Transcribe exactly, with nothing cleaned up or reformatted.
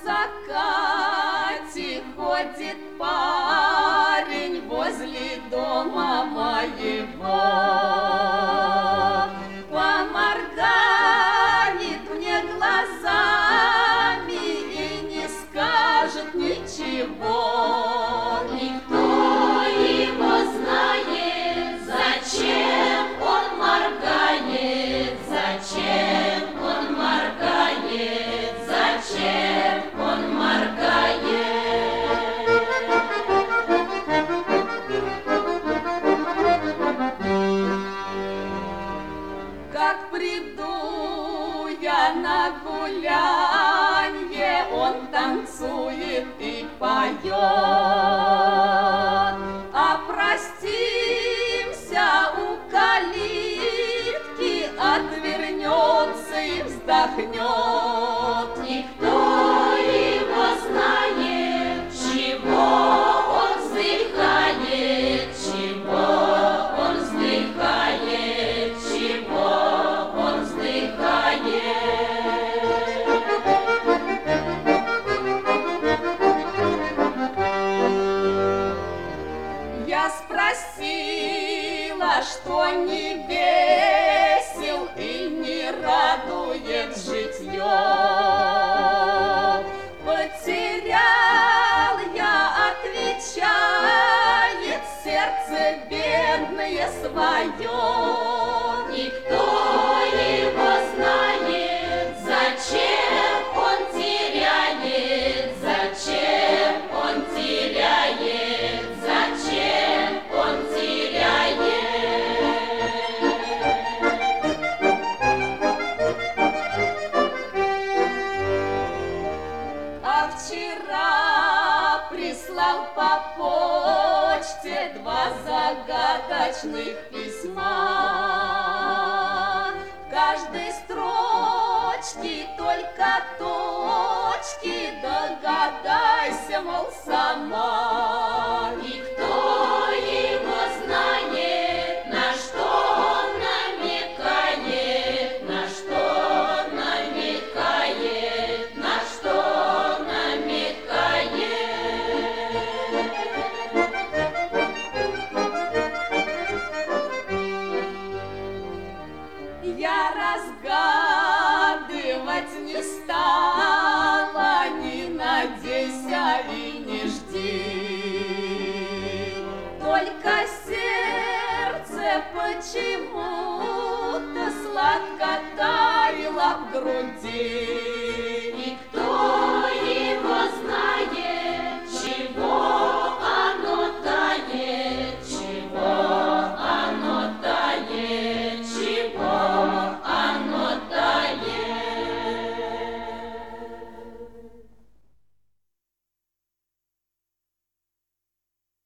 закате ходит парень возле дома моего. Поморгает мне глазами и не скажет ничего. Никто его знает, зачем он моргает, зачем он моргает, зачем он моргает. Как приду я на гулянье, он танцует и поет. А простимся у калитки, отвернется и вздохнет. Никто его знает, чего он вздыхает, чего он вздыхает, чего он вздыхает. Я спросила, что не весел и не радует житье. Потерял я, отвечает, сердце бедное свое. Никто его знает, зачем он теряет, зачем он теряет, зачем он теряет. А вчера прислал по почте два загадочных письма. В каждой строчке только точки, догадайся, мол, сама. Никто его знает, на что он намекает, на что намекает, на что намекает. Я разгадывать не стала, не надейся и не жди. Только сердце почему-то сладко таяло в груди.